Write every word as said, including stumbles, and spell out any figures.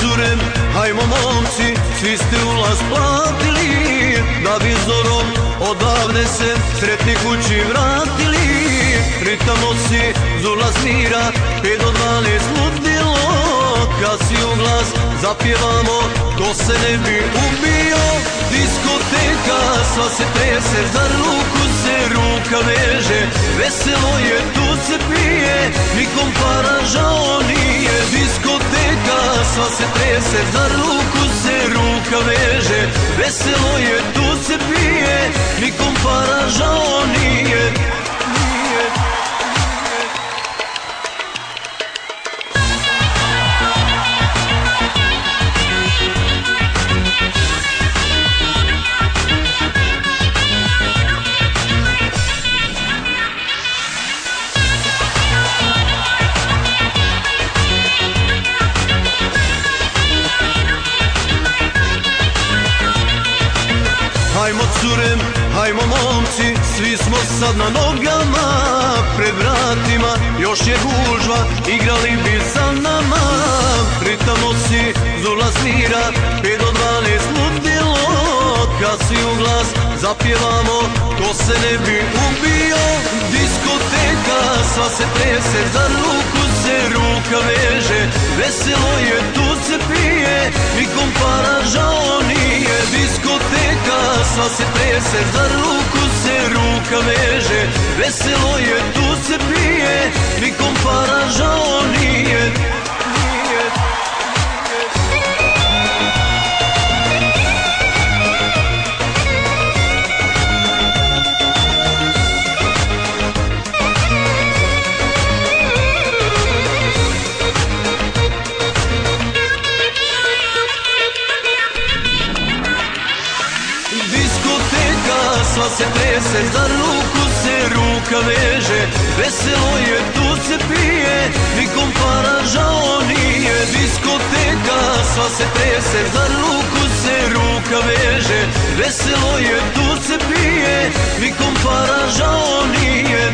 cure, hajmo momci, svi ste ulaz platili, da bi zorom odavde se sretni kući vratili. Ritamo si z ulaz mira, pet do dvanaest ludilo, kad si u glas zapjevamo, ko se ne bi ubio. Diskoteka, sva se trese, za ruku se ruka veže, veselo je, tu se pije, nikom para žao nije. Diskoteka, sva se trese, za ruku se ruka veže, veselo je, tu se pije, nikom para žao nije. Hajmo cure, hajmo momci, svi smo sad na nogama, pred vratima još je gužva, igrali bi sa nama. Ritamo si z ulaz mira, pet do dvanaest ludilo, kad si u glas zapjevamo, ko se ne bi ubio. Diskoteka, sva se trese, za ruku se ruka veže, veselo je, tu se pije, nikom para žao nije. Diskoteka, sva se trese, za ruku se ruka veže, veselo je, tu se pije, nikom para žao nije. Sva se trese, za ruku se ruka veže, veselo je, tu se pije, nikom para žao nije. Diskoteka, sva se trese, za ruku se ruka veže, veselo je, tu se pije, nikom para žao nije.